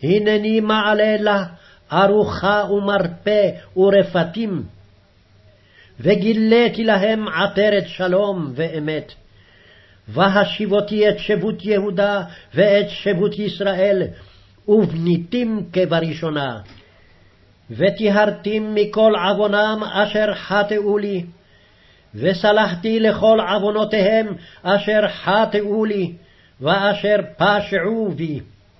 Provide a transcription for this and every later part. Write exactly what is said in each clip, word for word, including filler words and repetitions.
הנני מעלה לה ארוחה ומרפא ורפתים, וגיליתי להם עטרת שלום ואמת. והשיבותי את שבות יהודה ואת שבות ישראל, ובניתים כבראשונה. וטיהרתים מכל עוונם אשר חטאו לי, וסלחתי לכל עוונותיהם אשר חטאו לי, ואשר פשעו בי.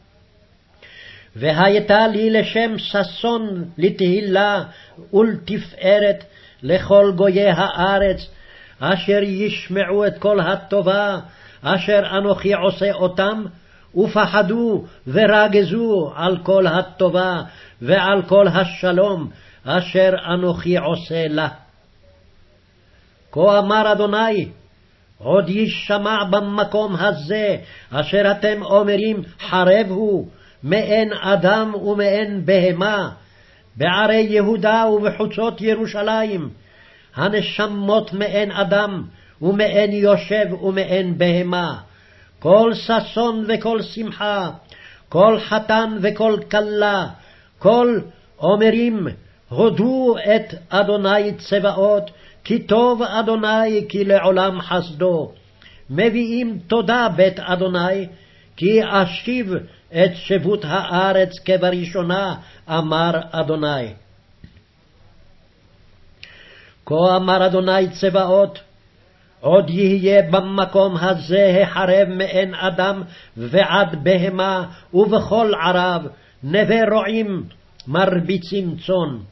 והייתה לי לשם ששון לתהילה ולתפארת לכל גויי הארץ, אשר ישמעו את כל הטובה אשר אנוכי עושה אותם, ופחדו ורגזו על כל הטובה ועל כל השלום אשר אנוכי עושה לה. כה אמר אדוני, עוד ישמע במקום הזה אשר אתם אומרים חרב הוא, מאין אדם ומאין בהמה, בערי יהודה ובחוצות ירושלים, הנשמות מאין אדם ומאין יושב ומאין בהמה, כל ששון וכל שמחה, כל חתן וכל כלה, כל אומרים הודו את אדוני צבאות, כי טוב אדוני כי לעולם חסדו. מביאים תודה בית אדוני, כי אשיב את שבות הארץ כבראשונה, אמר אדוני. כה אמר אדוני צבאות, עוד יהיה במקום הזה החרב מאין אדם ועד בהמה, ובכל ערב נווה רועים מרביצים צאן.